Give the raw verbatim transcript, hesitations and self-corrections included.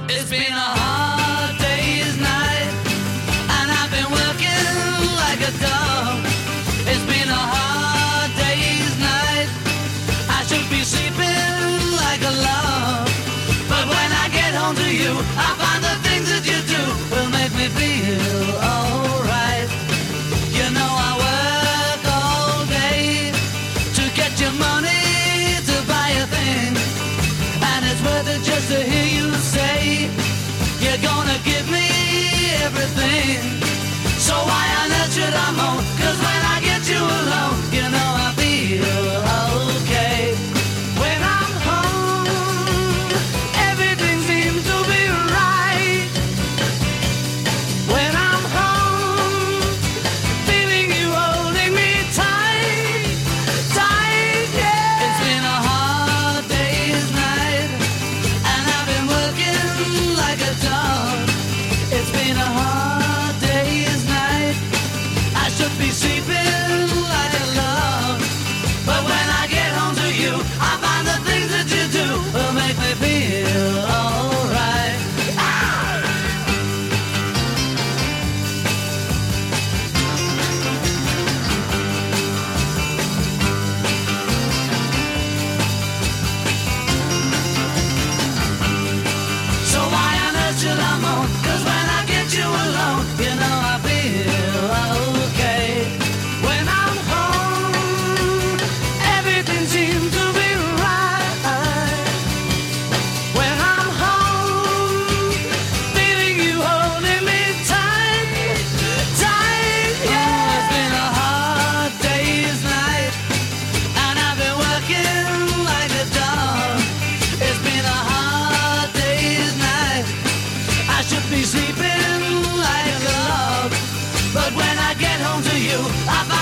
It's been a hard day's night, and I've been working like a dog. It's been a hard day's night. I should be sleeping like a log, but when I get home to you, I find the things that you do will make me feel alright. You know I work all day to get your money to buy a thing, and it's worth it just to hear you say you're gonna give me everything. So why on earth should I moan? 'Cause when I get you alone, you know I feel okay. When I'm home, everything seems to be right. When I'm home, feeling you holding me tight, tight, yeah. It's been a hard day's night, and I've been working like a dog. It's been a hard day's night. I should be sleeping like a log, but when I get home to you, I find the things that you do will make me feel alright. Ah! So why on earth should I moan? 'Cause when I get you alone, you know I feel okay. When I'm home, everything seems to be right. When I'm home, feeling you holding me tight, tight, yeah. It's been a hard day's night, and I've been working like a dog. It's been a hard day's night. I should be sleeping like a log, but when I get home to you, I find